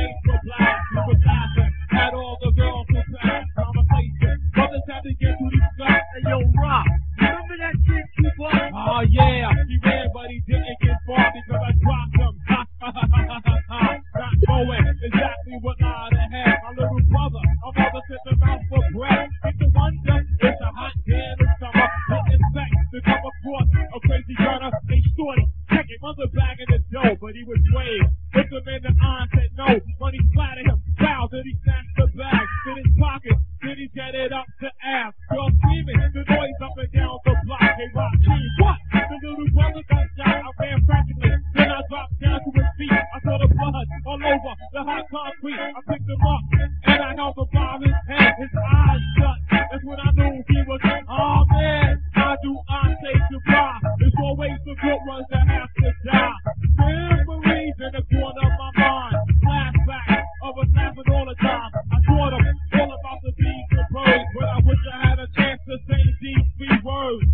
face were black. We were laughing at all the girls who passed. Conversation. Brothers had to get to these guys. Hey, yo, Rock, remember that shit you bought? Oh yeah, he ran, but he didn't get far because I dropped him. Not knowing exactly what I'd have had. My little brother, my mother sent him out for breath. It's a wonder, it's a hot day in the summer. Didn't expect to come across a crazy gunner. They shorty, check it, mother bag in the dough, but he was swayed. Looked him in the eye and said no. Money splattered him, foul, then he snatched the bag. In his pocket, then he get it up to ass. Girl screaming, the noise up and down the block. Hey, Rock, what? The little brother got shot, I ran frantically. Then I dropped down to his feet. I saw the blood all over the hot concrete. I picked him up and I held him by his head. His eyes shut. That's when I knew he was. Oh man, how do I say goodbye? There's always the good ones that have to die. Memories in the corner of my mind. Flashbacks of us laughing all the time. I taught him all about the bees and birds, but I wish I had a chance to say these 3 words.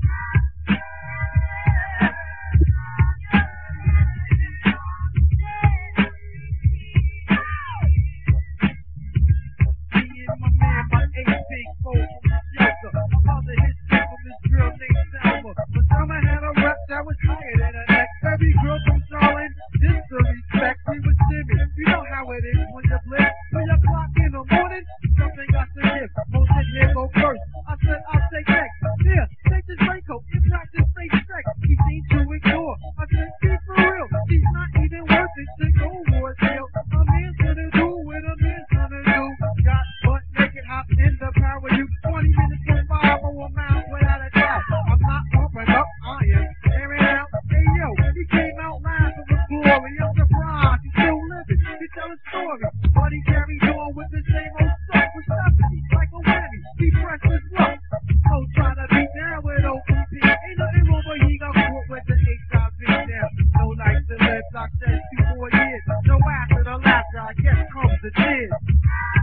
That was higher than a neck. Every girl from Charlotte, this the respect. We was timid. You know how it is when you blip. 3 o'clock in the morning, something got to give. Most in here go first. I said I'll take next. Here, take this raincoat and practice face sex. He seemed to ignore. I said, be for real. She's not even worth it to go war deal. A man's gonna do what a man's gonna do. Got butt naked, hop in the power. You 20 minutes from 5 or a mile without a doubt. I'm not pumping up iron. Hey yo, he came out live from the glory. I'm surprised he's still living. He tell a story, but he carried on with the same old stuff. With nothing, like a whammy. He pressed his luck. So trying to beat down with OPP. Ain't nothing wrong, but he got caught with the HIV down. No life to live, Doc says 2 more years. So after the laughter, I guess comes the tears.